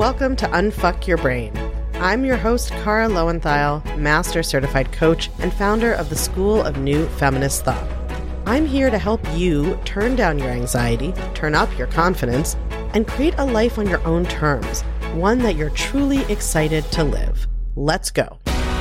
Welcome to Unfuck Your Brain. I'm your host, Cara Lowenthal, Master Certified Coach and founder of the School of New Feminist Thought. I'm here to help you turn down your anxiety, turn up your confidence, and create a life on your own terms, one that you're truly excited to live. Let's go.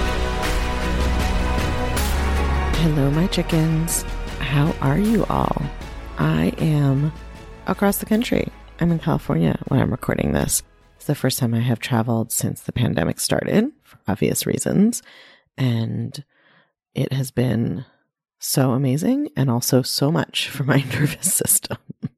Hello, my chickens. How are you all? I am across the country. I'm in California when I'm recording this. It's the first time I have traveled since the pandemic started, for obvious reasons. And it has been so amazing and also so much for my nervous system.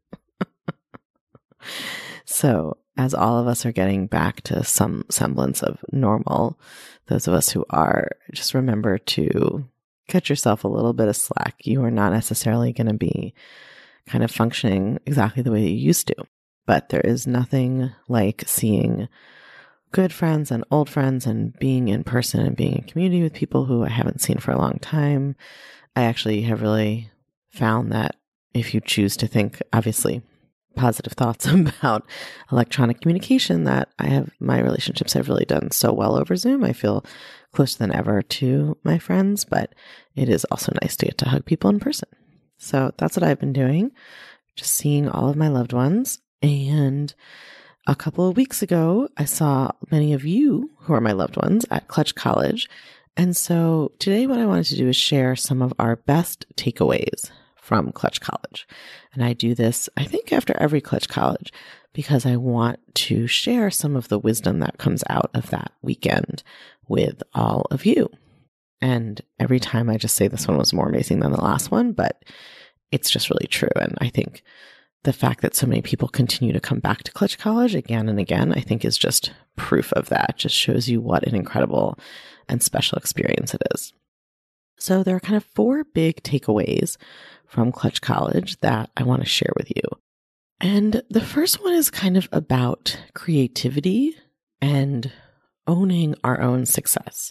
So as all of us are getting back to some semblance of normal, those of us who are, just remember to cut yourself a little bit of slack. You are not necessarily going to be kind of functioning exactly the way you used to. But there is nothing like seeing good friends and old friends and being in person and being in community with people who I haven't seen for a long time. I actually have really found that if you choose to think, obviously, positive thoughts about electronic communication, that my relationships have really done so well over Zoom. I feel closer than ever to my friends, but it is also nice to get to hug people in person. So that's what I've been doing, just seeing all of my loved ones. And a couple of weeks ago, I saw many of you who are my loved ones at Clutch College. And so today what I wanted to do is share some of our best takeaways from Clutch College. And I do this, I think, after every Clutch College because I want to share some of the wisdom that comes out of that weekend with all of you. And every time I just say this one was more amazing than the last one, but it's just really true. And I think the fact that so many people continue to come back to Clutch College again and again, I think is just proof of that. It just shows you what an incredible and special experience it is. So there are kind of 4 big takeaways from Clutch College that I want to share with you. And the first one is kind of about creativity and owning our own success.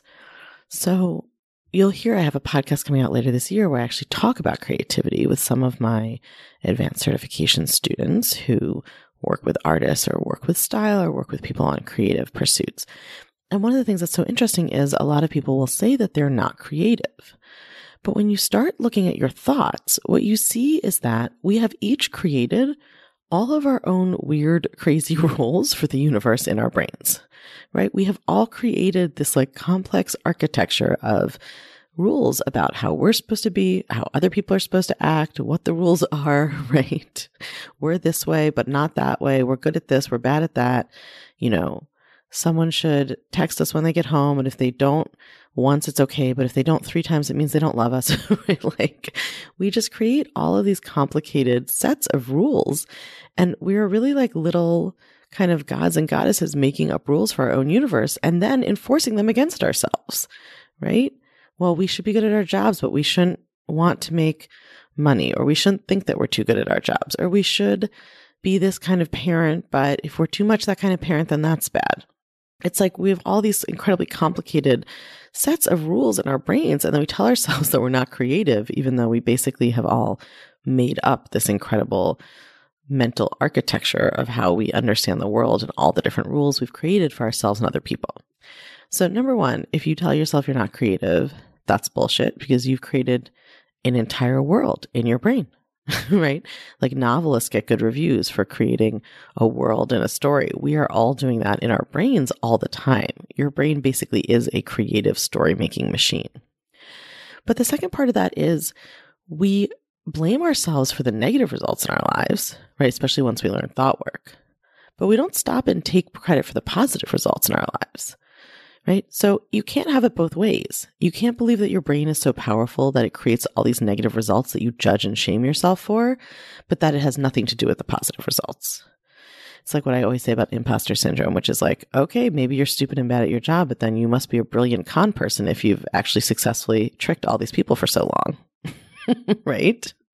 So you'll hear I have a podcast coming out later this year where I actually talk about creativity with some of my advanced certification students who work with artists or work with style or work with people on creative pursuits. And one of the things that's so interesting is a lot of people will say that they're not creative. But when you start looking at your thoughts, what you see is that we have each created all of our own weird, crazy rules for the universe in our brains, right? We have all created this like complex architecture of rules about how we're supposed to be, how other people are supposed to act, what the rules are, right? We're this way, but not that way. We're good at this. We're bad at that. You know, someone should text us when they get home. And if they don't once, it's okay. But if they don't 3 times, it means they don't love us. Right? Like we just create all of these complicated sets of rules. And we're really like little kind of gods and goddesses making up rules for our own universe and then enforcing them against ourselves, right? Well, we should be good at our jobs, but we shouldn't want to make money, or we shouldn't think that we're too good at our jobs, or we should be this kind of parent, but if we're too much that kind of parent, then that's bad. It's like we have all these incredibly complicated sets of rules in our brains, and then we tell ourselves that we're not creative, even though we basically have all made up this incredible mental architecture of how we understand the world and all the different rules we've created for ourselves and other people. So number 1, if you tell yourself you're not creative, that's bullshit because you've created an entire world in your brain, right? Like novelists get good reviews for creating a world and a story. We are all doing that in our brains all the time. Your brain basically is a creative story-making machine. But the second part of that is we blame ourselves for the negative results in our lives, right? Especially once we learn thought work. But we don't stop and take credit for the positive results in our lives, right? So you can't have it both ways. You can't believe that your brain is so powerful that it creates all these negative results that you judge and shame yourself for, but that it has nothing to do with the positive results. It's like what I always say about imposter syndrome, which is like, okay, maybe you're stupid and bad at your job, but then you must be a brilliant con person if you've actually successfully tricked all these people for so long. Right?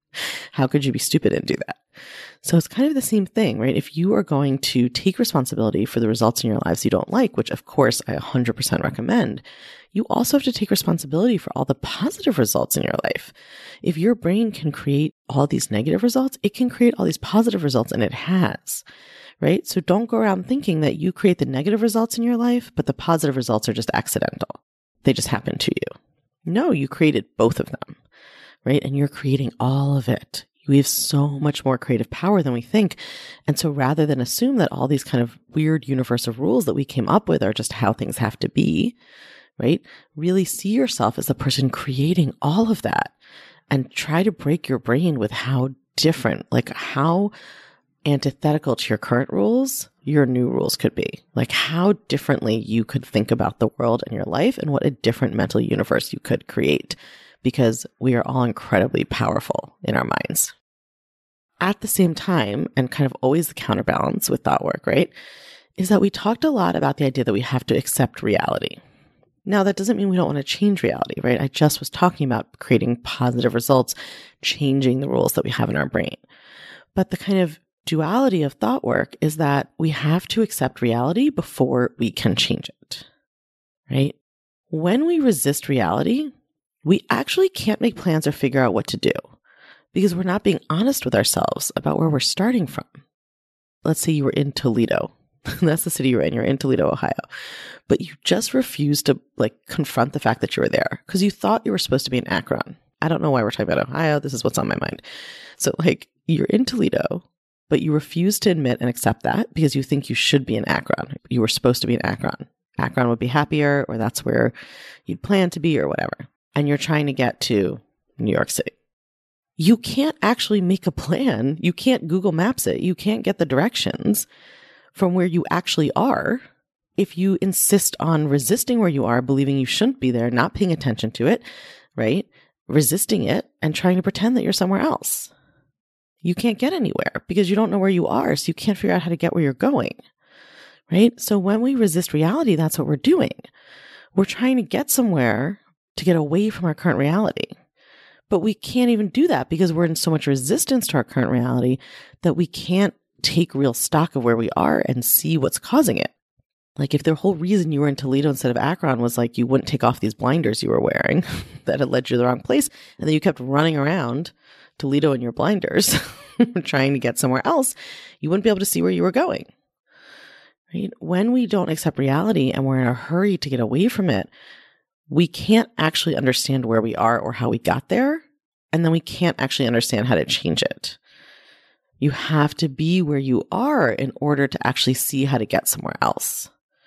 How could you be stupid and do that? So it's kind of the same thing, right? If you are going to take responsibility for the results in your lives you don't like, which of course I 100% recommend, you also have to take responsibility for all the positive results in your life. If your brain can create all these negative results, it can create all these positive results, and it has, right? So don't go around thinking that you create the negative results in your life, but the positive results are just accidental. They just happen to you. No, you created both of them, right? And you're creating all of it. We have so much more creative power than we think. And so rather than assume that all these kind of weird universal rules that we came up with are just how things have to be, right? Really see yourself as the person creating all of that, and try to break your brain with how different, like how antithetical to your current rules your new rules could be. Like how differently you could think about the world and your life, and what a different mental universe you could create, because we are all incredibly powerful in our minds. At the same time, and kind of always the counterbalance with thought work, right, is that we talked a lot about the idea that we have to accept reality. Now, that doesn't mean we don't want to change reality, right? I just was talking about creating positive results, changing the rules that we have in our brain. But the kind of duality of thought work is that we have to accept reality before we can change it, right? When we resist reality, we actually can't make plans or figure out what to do, because we're not being honest with ourselves about where we're starting from. Let's say you were in Toledo. That's the city you're in. You're in Toledo, Ohio. But you just refused to confront the fact that you were there because you thought you were supposed to be in Akron. I don't know why we're talking about Ohio. This is what's on my mind. So you're in Toledo, but you refuse to admit and accept that because you think you should be in Akron. You were supposed to be in Akron. Akron would be happier, or that's where you'd plan to be, or whatever. And you're trying to get to New York City. You can't actually make a plan. You can't Google Maps it. You can't get the directions from where you actually are if you insist on resisting where you are, believing you shouldn't be there, not paying attention to it, right? Resisting it and trying to pretend that you're somewhere else. You can't get anywhere because you don't know where you are, so you can't figure out how to get where you're going, right? So when we resist reality, that's what we're doing. We're trying to get somewhere to get away from our current reality. But we can't even do that because we're in so much resistance to our current reality that we can't take real stock of where we are and see what's causing it. Like if the whole reason you were in Toledo instead of Akron was you wouldn't take off these blinders you were wearing that had led you to the wrong place, and then you kept running around Toledo in your blinders trying to get somewhere else, you wouldn't be able to see where you were going. Right? When we don't accept reality and we're in a hurry to get away from it, we can't actually understand where we are or how we got there, and then we can't actually understand how to change it. You have to be where you are in order to actually see how to get somewhere else.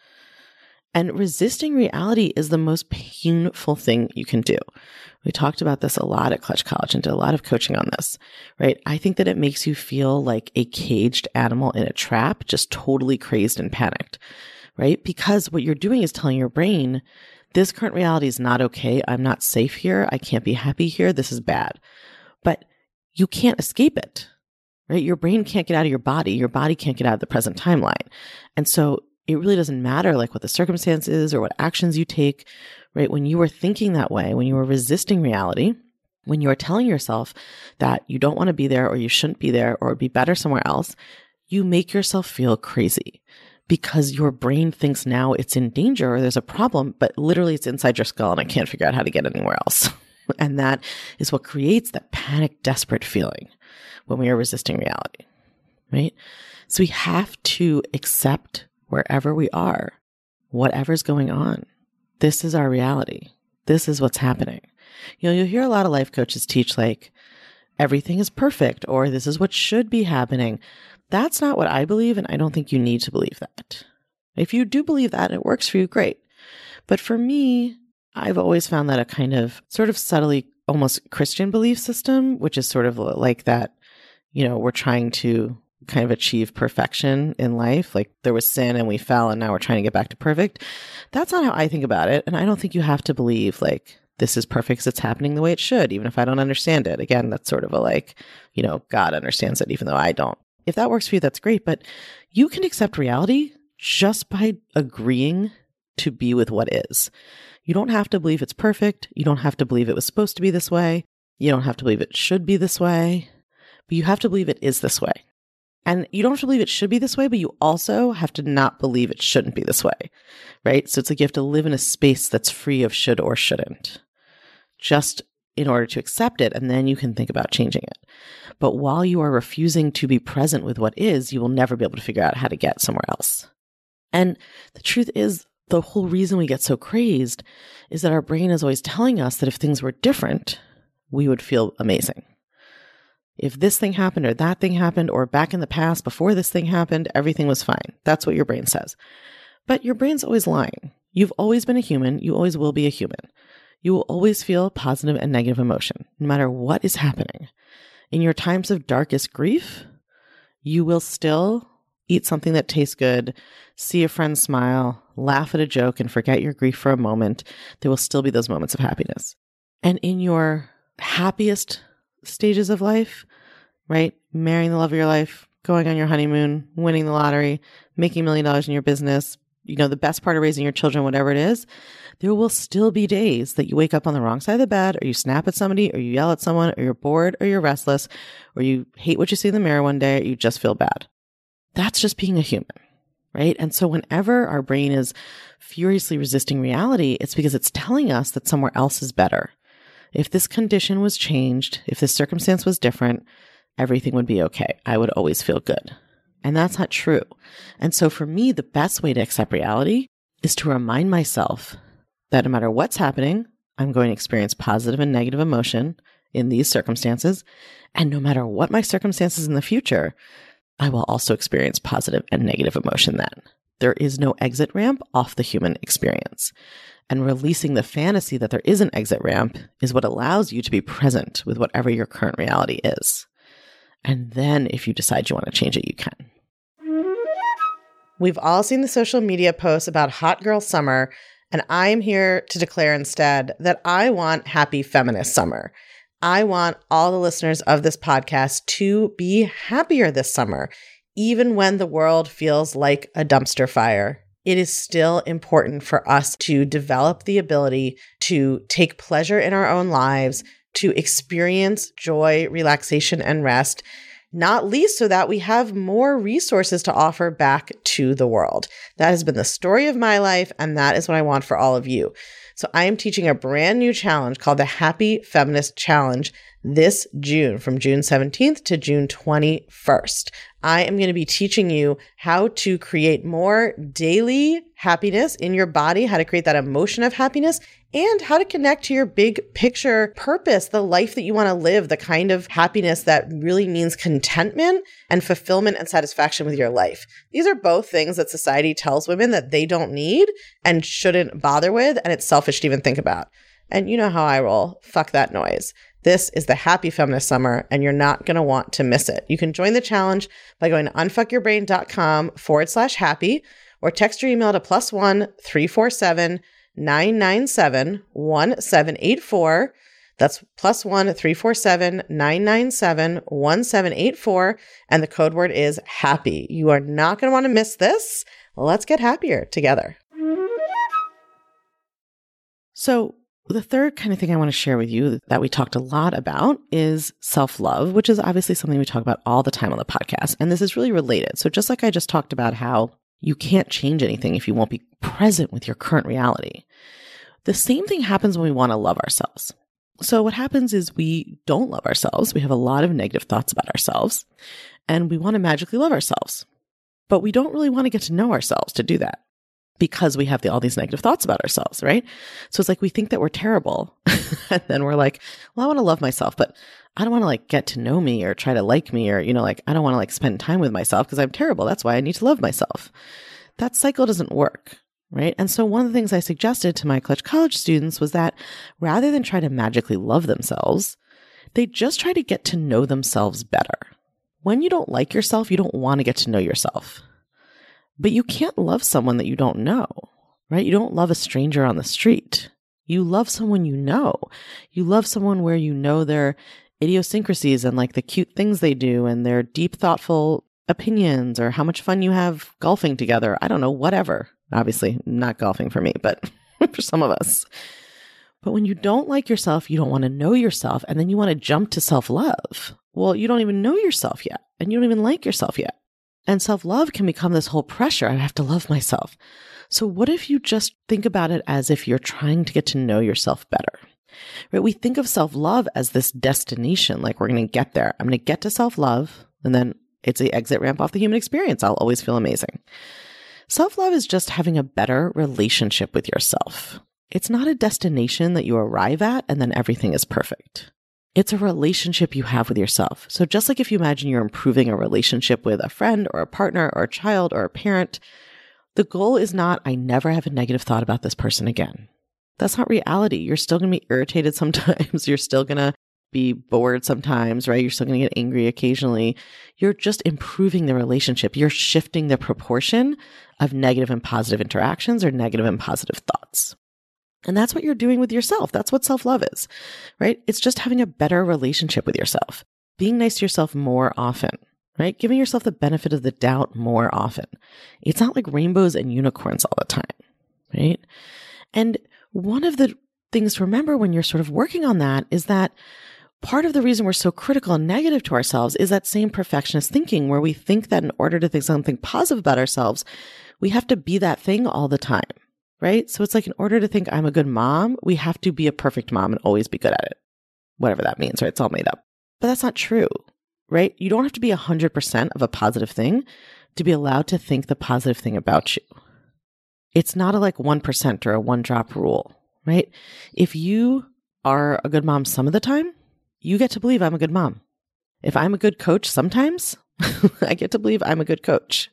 And resisting reality is the most painful thing you can do. We talked about this a lot at Clutch College and did a lot of coaching on this, right? I think that it makes you feel like a caged animal in a trap, just totally crazed and panicked, right? Because what you're doing is telling your brain, this current reality is not okay. I'm not safe here. I can't be happy here. This is bad. But you can't escape it, right? Your brain can't get out of your body. Your body can't get out of the present timeline. And so it really doesn't matter what the circumstance is or what actions you take, right? When you were thinking that way, when you were resisting reality, when you are telling yourself that you don't want to be there or you shouldn't be there or it'd be better somewhere else, you make yourself feel crazy because your brain thinks now it's in danger or there's a problem, but literally it's inside your skull and I can't figure out how to get anywhere else. And that is what creates that panic, desperate feeling when we are resisting reality, right? So we have to accept wherever we are, whatever's going on. This is our reality. This is what's happening. You'll hear a lot of life coaches teach everything is perfect or this is what should be happening. That's not what I believe, and I don't think you need to believe that. If you do believe that and it works for you, great. But for me, I've always found that a kind of sort of subtly almost Christian belief system, which is sort of like that, we're trying to kind of achieve perfection in life. There was sin and we fell and now we're trying to get back to perfect. That's not how I think about it. And I don't think you have to believe this is perfect because it's happening the way it should, even if I don't understand it. Again, that's sort of a God understands it, even though I don't. If that works for you, that's great. But you can accept reality just by agreeing to be with what is. You don't have to believe it's perfect. You don't have to believe it was supposed to be this way. You don't have to believe it should be this way. but you have to believe it is this way. And you don't have to believe it should be this way, but you also have to not believe it shouldn't be this way, right? So it's like you have to live in a space that's free of should or shouldn't, just in order to accept it, and then you can think about changing it. But while you are refusing to be present with what is, you will never be able to figure out how to get somewhere else. And the truth is, the whole reason we get so crazed is that our brain is always telling us that if things were different, we would feel amazing. If this thing happened or that thing happened, or back in the past before this thing happened, everything was fine. That's what your brain says. But your brain's always lying. You've always been a human. You always will be a human. You will always feel positive and negative emotion, no matter what is happening. In your times of darkest grief, you will still eat something that tastes good, see a friend smile, laugh at a joke, and forget your grief for a moment. There will still be those moments of happiness. And in your happiest stages of life, right? Marrying the love of your life, going on your honeymoon, winning the lottery, making $1 million in your business, the best part of raising your children, whatever it is, there will still be days that you wake up on the wrong side of the bed, or you snap at somebody, or you yell at someone, or you're bored, or you're restless, or you hate what you see in the mirror one day, or you just feel bad. That's just being a human, right? And so whenever our brain is furiously resisting reality, it's because it's telling us that somewhere else is better. If this condition was changed, if this circumstance was different, everything would be okay. I would always feel good. And that's not true. And so for me, the best way to accept reality is to remind myself that no matter what's happening, I'm going to experience positive and negative emotion in these circumstances. And no matter what my circumstances in the future, I will also experience positive and negative emotion then. There is no exit ramp off the human experience. And releasing the fantasy that there is an exit ramp is what allows you to be present with whatever your current reality is. And then if you decide you want to change it, you can. We've all seen the social media posts about hot girl summer, and I'm here to declare instead that I want happy feminist summer. I want all the listeners of this podcast to be happier this summer, even when the world feels like a dumpster fire. It is still important for us to develop the ability to take pleasure in our own lives, to experience joy, relaxation, and rest, not least so that we have more resources to offer back to the world. That has been the story of my life, and that is what I want for all of you. So I am teaching a brand new challenge called the Happy Feminist Challenge this June, from June 17th to June 21st. I am going to be teaching you how to create more daily happiness in your body, how to create that emotion of happiness, and how to connect to your big picture purpose, the life that you want to live, the kind of happiness that really means contentment and fulfillment and satisfaction with your life. These are both things that society tells women that they don't need and shouldn't bother with, and it's selfish to even think about. And you know how I roll. Fuck that noise. This is the Happy Feminist Summer, and you're not going to want to miss it. You can join the challenge by going to unfuckyourbrain.com/happy, or text your email to +1 347 997 1784. That's +1 347 997 1784. And the code word is happy. You are not going to want to miss this. Let's get happier together. So the third kind of thing I want to share with you that we talked a lot about is self-love, which is obviously something we talk about all the time on the podcast. And this is really related. So just like I just talked about how you can't change anything if you won't be present with your current reality, the same thing happens when we want to love ourselves. So what happens is we don't love ourselves. We have a lot of negative thoughts about ourselves, and we want to magically love ourselves. But we don't really want to get to know ourselves to do that, because we have all these negative thoughts about ourselves, right? So it's like we think that we're terrible. And then we're like, well, I want to love myself, but I don't want to get to know me or try to like me, or, I don't want to spend time with myself because I'm terrible. That's why I need to love myself. That cycle doesn't work, right? And so one of the things I suggested to my Clutch College students was that rather than try to magically love themselves, they just try to get to know themselves better. When you don't like yourself, you don't want to get to know yourself. But you can't love someone that you don't know, right? You don't love a stranger on the street. You love someone you know. You love someone where you know their idiosyncrasies and the cute things they do and their deep, thoughtful opinions, or how much fun you have golfing together. I don't know, whatever. Obviously, not golfing for me, but for some of us. But when you don't like yourself, you don't want to know yourself, and then you want to jump to self-love. Well, you don't even know yourself yet, and you don't even like yourself yet. And self-love can become this whole pressure. I have to love myself. So what if you just think about it as if you're trying to get to know yourself better? Right? We think of self-love as this destination, like we're going to get there. I'm going to get to self-love, and then it's the exit ramp off the human experience. I'll always feel amazing. Self-love is just having a better relationship with yourself. It's not a destination that you arrive at and then everything is perfect. It's a relationship you have with yourself. So just like if you imagine you're improving a relationship with a friend or a partner or a child or a parent, the goal is not, I never have a negative thought about this person again. That's not reality. You're still going to be irritated sometimes. You're still going to be bored sometimes, right? You're still going to get angry occasionally. You're just improving the relationship. You're shifting the proportion of negative and positive interactions or negative and positive thoughts. And that's what you're doing with yourself. That's what self-love is, right? It's just having a better relationship with yourself, being nice to yourself more often, right? Giving yourself the benefit of the doubt more often. It's not like rainbows and unicorns all the time, right? And one of the things to remember when you're sort of working on that is that part of the reason we're so critical and negative to ourselves is that same perfectionist thinking where we think that in order to think something positive about ourselves, we have to be that thing all the time. Right? So it's like in order to think I'm a good mom, we have to be a perfect mom and always be good at it. Whatever that means, right? It's all made up. But that's not true, right? You don't have to be 100% of a positive thing to be allowed to think the positive thing about you. It's not a like 1% or a one drop rule, right? If you are a good mom some of the time, you get to believe I'm a good mom. If I'm a good coach sometimes, I get to believe I'm a good coach.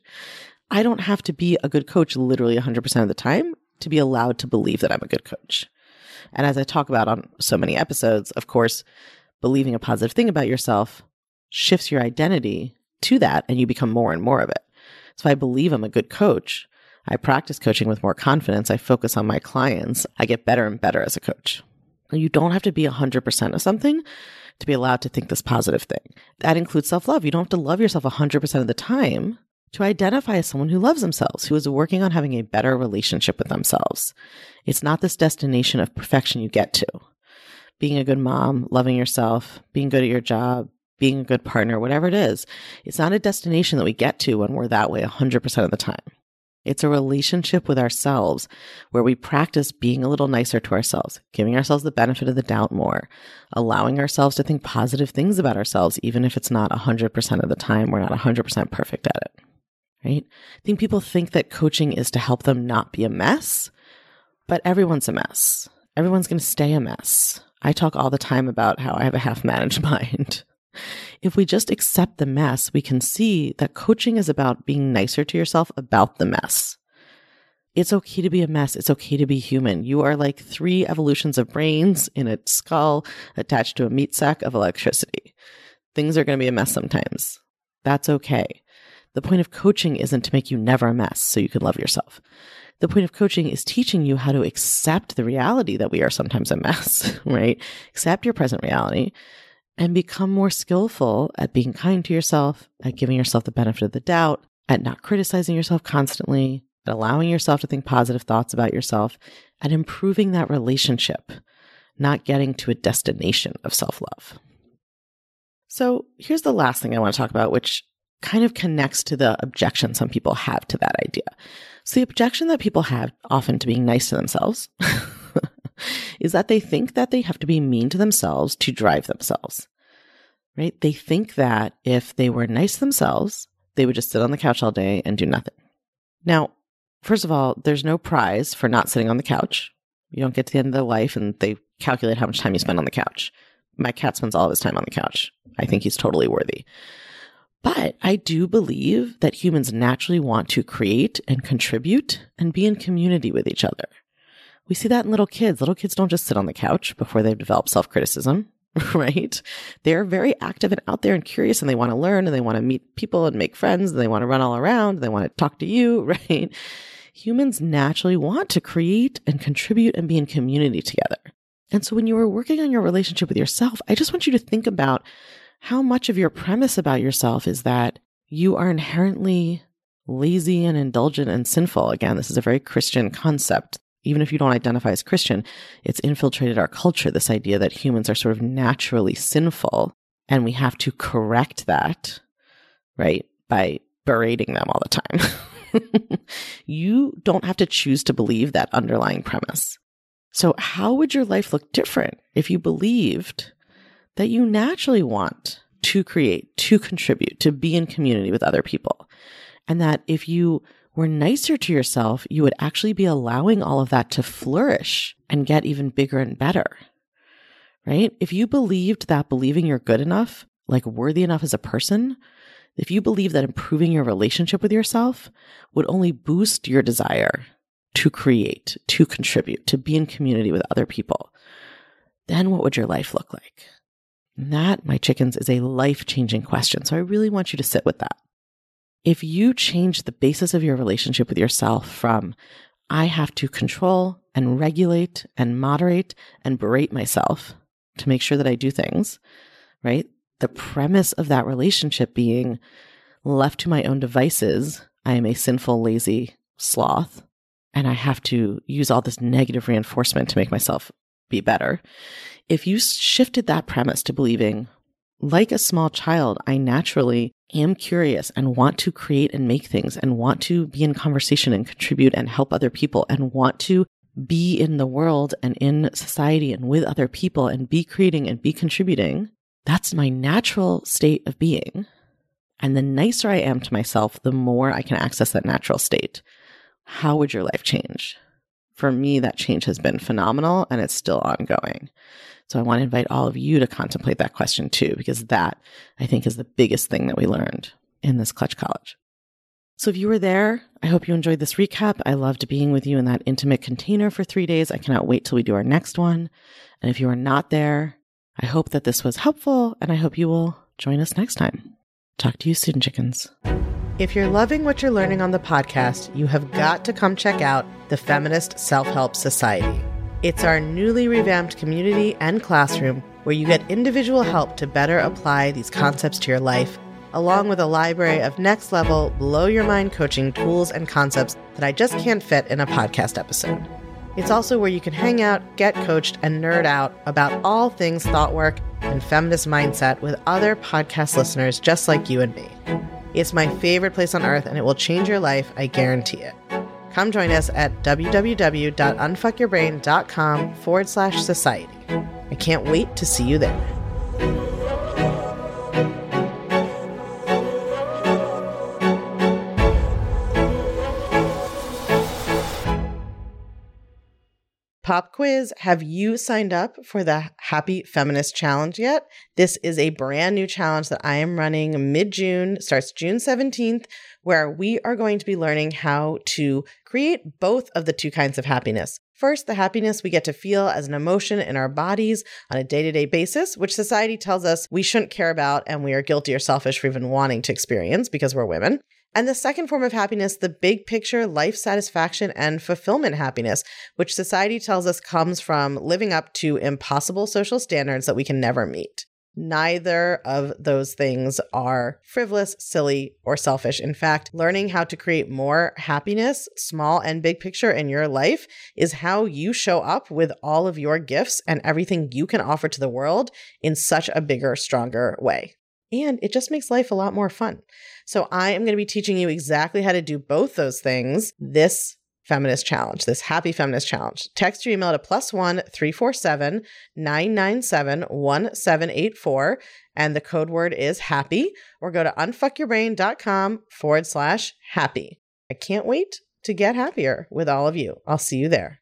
I don't have to be a good coach literally 100% of the time to be allowed to believe that I'm a good coach. And as I talk about on so many episodes, of course, believing a positive thing about yourself shifts your identity to that and you become more and more of it. So I believe I'm a good coach. I practice coaching with more confidence. I focus on my clients. I get better and better as a coach. You don't have to be 100% of something to be allowed to think this positive thing. That includes self-love. You don't have to love yourself 100% of the time to identify as someone who loves themselves, who is working on having a better relationship with themselves. It's not this destination of perfection you get to. Being a good mom, loving yourself, being good at your job, being a good partner, whatever it is, it's not a destination that we get to when we're that way 100% of the time. It's a relationship with ourselves where we practice being a little nicer to ourselves, giving ourselves the benefit of the doubt more, allowing ourselves to think positive things about ourselves, even if it's not 100% of the time. We're not 100% perfect at it. Right? I think people think that coaching is to help them not be a mess, but everyone's a mess. Everyone's going to stay a mess. I talk all the time about how I have a half-managed mind. If we just accept the mess, we can see that coaching is about being nicer to yourself about the mess. It's okay to be a mess. It's okay to be human. You are like 3 evolutions of brains in a skull attached to a meat sack of electricity. Things are going to be a mess sometimes. That's okay. The point of coaching isn't to make you never a mess so you can love yourself. The point of coaching is teaching you how to accept the reality that we are sometimes a mess, right? Accept your present reality and become more skillful at being kind to yourself, at giving yourself the benefit of the doubt, at not criticizing yourself constantly, at allowing yourself to think positive thoughts about yourself, at improving that relationship, not getting to a destination of self-love. So here's the last thing I want to talk about, which kind of connects to the objection some people have to that idea. So the objection that people have often to being nice to themselves is that they think that they have to be mean to themselves to drive themselves, right? They think that if they were nice to themselves, they would just sit on the couch all day and do nothing. Now, first of all, there's no prize for not sitting on the couch. You don't get to the end of their life and they calculate how much time you spend on the couch. My cat spends all of his time on the couch. I think he's totally worthy. But I do believe that humans naturally want to create and contribute and be in community with each other. We see that in little kids. Little kids don't just sit on the couch before they've developed self-criticism, right? They're very active and out there and curious and they want to learn and they want to meet people and make friends and they want to run all around. They want to talk to you, right? Humans naturally want to create and contribute and be in community together. And so when you are working on your relationship with yourself, I just want you to think about how much of your premise about yourself is that you are inherently lazy and indulgent and sinful. Again, this is a very Christian concept. Even if you don't identify as Christian, it's infiltrated our culture, this idea that humans are sort of naturally sinful And we have to correct that, right, by berating them all the time. You don't have to choose to believe that underlying premise. So how would your life look different if you believed that you naturally want to create, to contribute, to be in community with other people? And that if you were nicer to yourself, you would actually be allowing all of that to flourish and get even bigger and better, right? If you believed that believing you're good enough, like worthy enough as a person, if you believe that improving your relationship with yourself would only boost your desire to create, to contribute, to be in community with other people, then what would your life look like? And that, my chickens, is a life-changing question. So I really want you to sit with that. If you change the basis of your relationship with yourself from, I have to control and regulate and moderate and berate myself to make sure that I do things, right? The premise of that relationship being, left to my own devices, I am a sinful, lazy sloth, and I have to use all this negative reinforcement to make myself be better. If you shifted that premise to believing, like a small child, I naturally am curious and want to create and make things and want to be in conversation and contribute and help other people and want to be in the world and in society and with other people and be creating and be contributing, that's my natural state of being. And the nicer I am to myself, the more I can access that natural state. How would your life change? For me, that change has been phenomenal and it's still ongoing. So I want to invite all of you to contemplate that question too, because that, I think, is the biggest thing that we learned in this Clutch College. So if you were there, I hope you enjoyed this recap. I loved being with you in that intimate container for 3 days. I cannot wait till we do our next one. And if you are not there, I hope that this was helpful and I hope you will join us next time. Talk to you soon, chickens. If you're loving what you're learning on the podcast, you have got to come check out the Feminist Self-Help Society. It's our newly revamped community and classroom where you get individual help to better apply these concepts to your life, along with a library of next-level, blow-your-mind coaching tools and concepts that I just can't fit in a podcast episode. It's also where you can hang out, get coached, and nerd out about all things thought work and feminist mindset with other podcast listeners just like you and me. It's my favorite place on earth, and it will change your life, I guarantee it. Come join us at www.unfuckyourbrain.com/society. I can't wait to see you there. Pop quiz, have you signed up for the Happy Feminist Challenge yet? This is a brand new challenge that I am running mid-June, starts June 17th, where we are going to be learning how to create both of the two kinds of happiness. First, the happiness we get to feel as an emotion in our bodies on a day-to-day basis, which society tells us we shouldn't care about and we are guilty or selfish for even wanting to experience because we're women. And the second form of happiness, the big picture life satisfaction and fulfillment happiness, which society tells us comes from living up to impossible social standards that we can never meet. Neither of those things are frivolous, silly, or selfish. In fact, learning how to create more happiness, small and big picture in your life, is how you show up with all of your gifts and everything you can offer to the world in such a bigger, stronger way. And it just makes life a lot more fun. So I am going to be teaching you exactly how to do both those things this feminist challenge, this Happy Feminist Challenge. Text your email to +1 347 997 1784, and the code word is happy, or go to unfuckyourbrain.com/happy. I can't wait to get happier with all of you. I'll see you there.